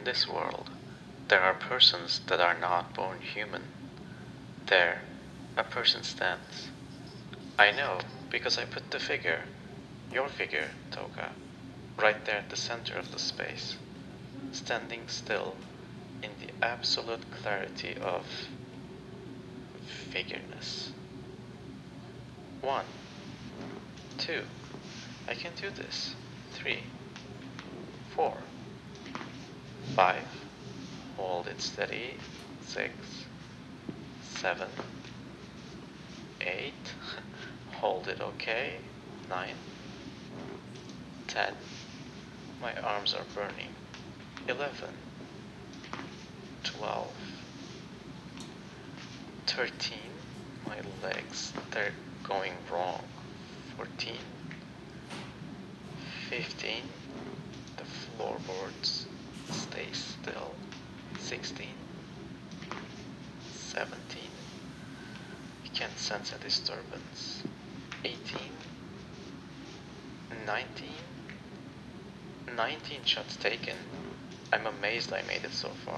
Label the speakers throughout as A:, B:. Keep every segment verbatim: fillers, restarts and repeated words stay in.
A: this world, there are persons that are not born human. There, a person stands. I know, because I put the figure, your figure, Toka, right there at the center of the space, standing still in the absolute clarity of figureness. One, two, I can do this. Three, four, five, hold it steady. Six, seven, eight, hold it okay. Nine, ten, my arms are burning. Eleven, twelve, thirteen, my legs, they're going wrong. Fourteen, fifteen, the floorboards stay still. Sixteen, seventeen, you can't sense a disturbance. Eighteen, nineteen, nineteen shots taken. I'm amazed I made it so far.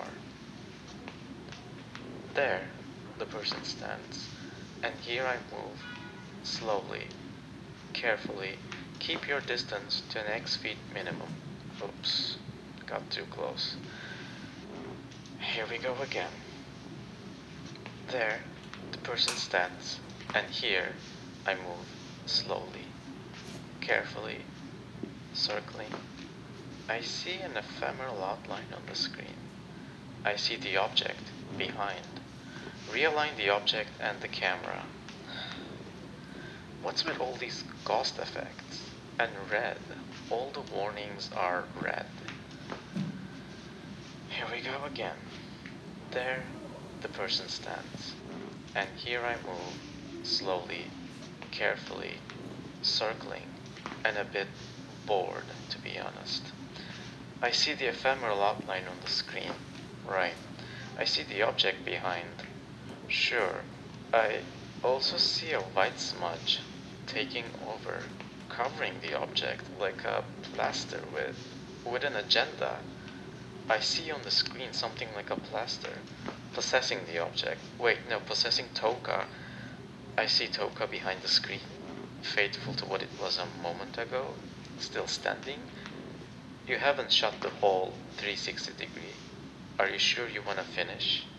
A: There, the person stands, and here I move, slowly, carefully. Keep your distance to an X feet minimum. Oops, got too close. Here we go again. There, the person stands, and here I move, slowly, carefully, circling. I see an ephemeral outline on the screen. I see the object behind. Realign the object and the camera. What's with all these ghost effects? And red. All the warnings are red. Here we go again. There, the person stands. And here I move, slowly, carefully, circling, and a bit bored, to be honest. I see the ephemeral outline on the screen. Right. I see the object behind. Sure. I also see a white smudge taking over, covering the object like a plaster with, with an agenda. I see on the screen something like a plaster, possessing the object. Wait, no, possessing Toka. I see Toka behind the screen, faithful to what it was a moment ago, still standing. You haven't shot the whole three sixty degree. Are you sure you want to finish?